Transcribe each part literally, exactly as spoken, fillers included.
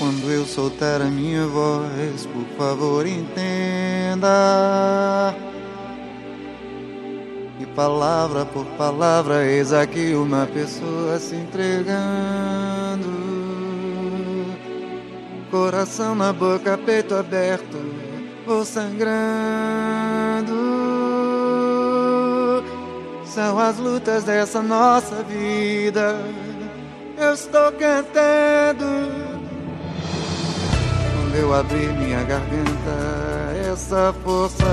Quando eu soltar a minha voz, por favor entenda que palavra por palavra eis aqui uma pessoa se entregando, coração na boca, peito aberto, vou sangrando. São as lutas dessa nossa vida, eu estou cantando. Quando eu abrir minha garganta, essa força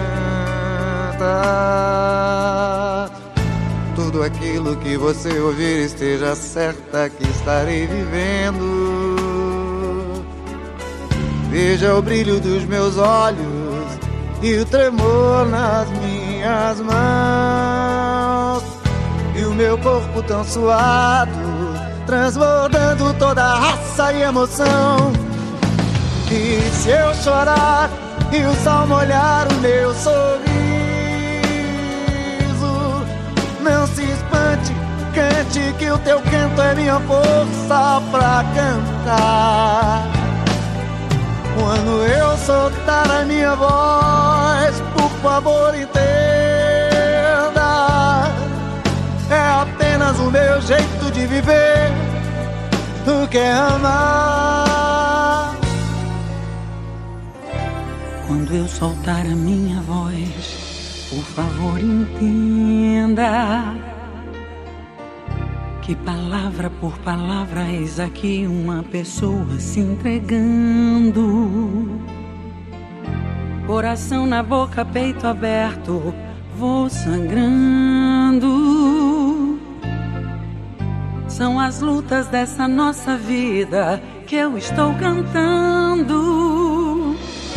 tanta, tudo aquilo que você ouvir esteja certa que estarei vivendo. Veja o brilho dos meus olhos e o tremor nas minhas mãos, e o meu corpo tão suado, transbordando toda a raça e emoção. E se eu chorar e o sol molhar o meu sorriso, não se espante, cante que o teu canto é minha força pra cantar. Quando eu soltar a minha voz, por favor entenda, é apenas o meu jeito de viver, o que é amar. Quando eu soltar a minha voz, por favor entenda que palavra por palavra eis aqui uma pessoa se entregando, coração na boca, peito aberto, vou sangrando. São as lutas dessa nossa vida que eu estou cantando.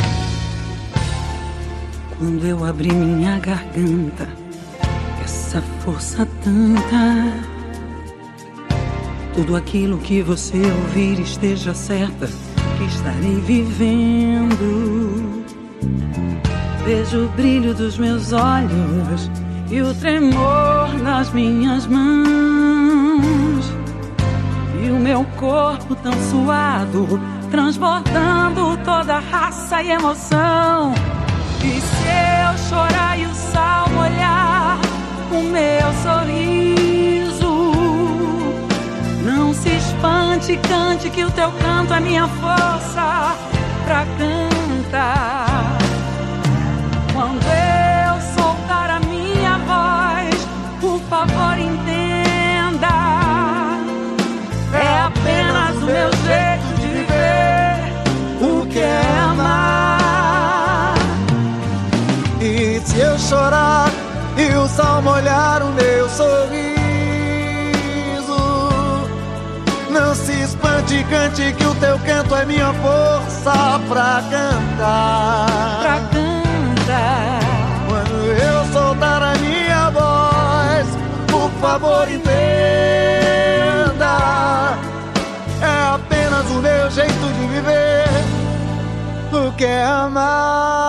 Quando eu abrir minha garganta, essa força tanta, tudo aquilo que você ouvir esteja certa que estarei vivendo. Vejo o brilho dos meus olhos e o tremor nas minhas mãos, e o meu corpo tão suado, transbordando toda a raça e emoção. E se eu chorar e o sol molhar o meu sorriso, não se espante, cante que o teu canto é minha força pra cantar. Quando eu soltar a minha voz, por favor entenda, é apenas o meu jeito de viver, o que é amar. E se eu chorar e o sol molhar o meu sorriso, não se espante, cante que o teu canto é minha força pra cantar. Pra cantar. Quando eu soltar a minha voz, por favor entenda, é é apenas o meu jeito de viver, o que é amar. Quando eu soltar a minha voz, por favor entenda, é apenas o meu jeito de viver, o que é amar. E se eu chorar e o sol molhar o meu sorriso, não se espante, cante que o teu canto é minha força pra cantar. Quando eu soltar a minha voz, por favor entenda, é apenas o meu jeito de viver, o que é amar.